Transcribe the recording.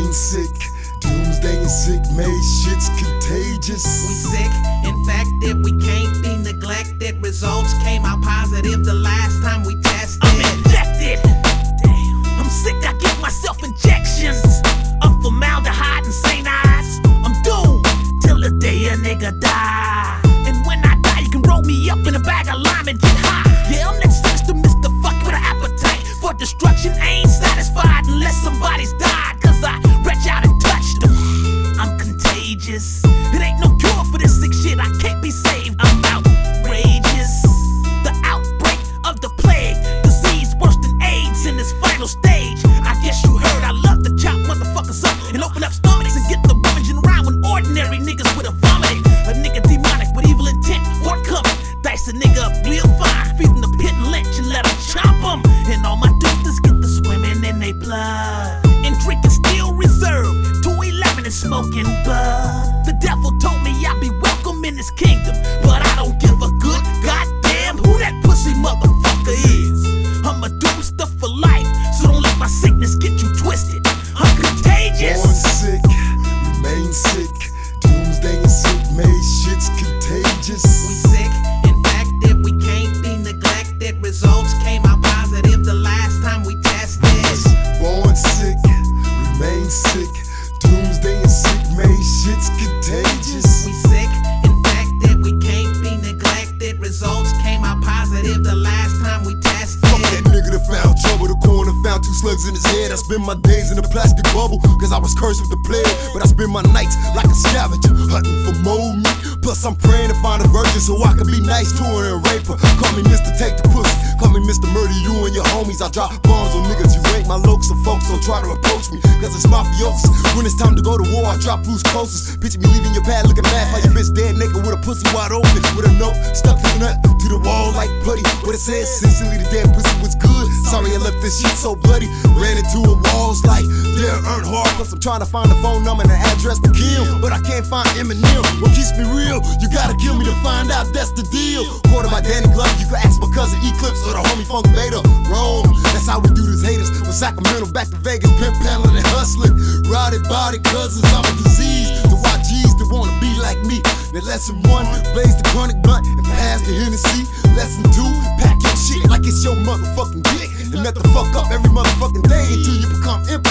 remain sick. Doomsday and sick, made shit's contagious. We sick, infected, we can't be neglected. Results came out positive the last time we tested. I'm infected. Damn. I'm sick, I give myself injections of formaldehyde and St. Ives. I'm doomed till the day a nigga die. And when I die, you can roll me up in a bag of lime and get high. Yeah, I'm that sinister Mr. Fuck with an appetite for destruction. Ain't satisfied unless somebody's died. Cause I reach out and touch them. I'm contagious. It ain't no cure for this sick shit. I can't be saved. I'm outrageous. The outbreak of the plague, disease worse than AIDS in this final stage. I guess you heard I love to chop motherfuckers up and open up stomachs and get the rummaging around when ordinary niggas with a vomit. A nigga demonic with evil intent, forthcoming. Dice a nigga up real fine, feed him the pit and lynch and let him chomp him. And all my dudes get to swimming in they blood and drinking steel reserve 211 and smoking bud. The devil told me I'd be welcome in this kingdom, but I don't give a good goddamn who that pussy motherfucker is. I'm a doomster for life, so don't let my sickness get you twisted. I'm contagious. Born sick, remain sick. Doomsday and sick, made shit's contagious. We sick, infected, we can't be neglected. Results came out positive the last time we tested. Born sick, remain sick. Doomsday and sick, made shit's contagious. We sick, infected, we can't be neglected. Results came out positive the last time we tested. Fuck that nigga that found trouble. The coroner found 2 slugs in his head. I spend my days in a plastic bubble, cause I was cursed with the plague. But I spend my nights like a scavenger, hunting for more meat. Plus I'm praying to find a virgin so I can be nice to her and rape her. Call me Mr. Take the Pussy, call me Mr. Murder you and your homies. I drop bombs on niggas, you ain't my lokes. So folks don't try to approach me, cause it's mafiosis. When it's time to go to war, I drop who's closest. Picture me leaving your pad looking mad, how your bitch dead naked with a pussy wide open, with a note stuck to the nut to the wall like putty. What it says, sincerely the dead pussy was good. Sorry I left this shit so bloody. Ran into a walls like Dale Earnhardt. Plus I'm trying to find the phone number and the address to Kim, but I can't find Eminem. What keeps me real? You gotta kill me to find out, that's the deal. Quoted by Danny Glover, you can ask my cousin Eclipse or the homie Funk Beta. Wrong, that's how we do this haters. From Sacramento back to Vegas, pimp paddling and hustling. Rotted body cousins, I'm a disease. The YGs that wanna be like me. Then lesson 1, blaze the chronic blunt and pass the Hennessy. Lesson 2, pack your shit like it's your motherfucking dick and let the fuck up every motherfucking day until you become empty.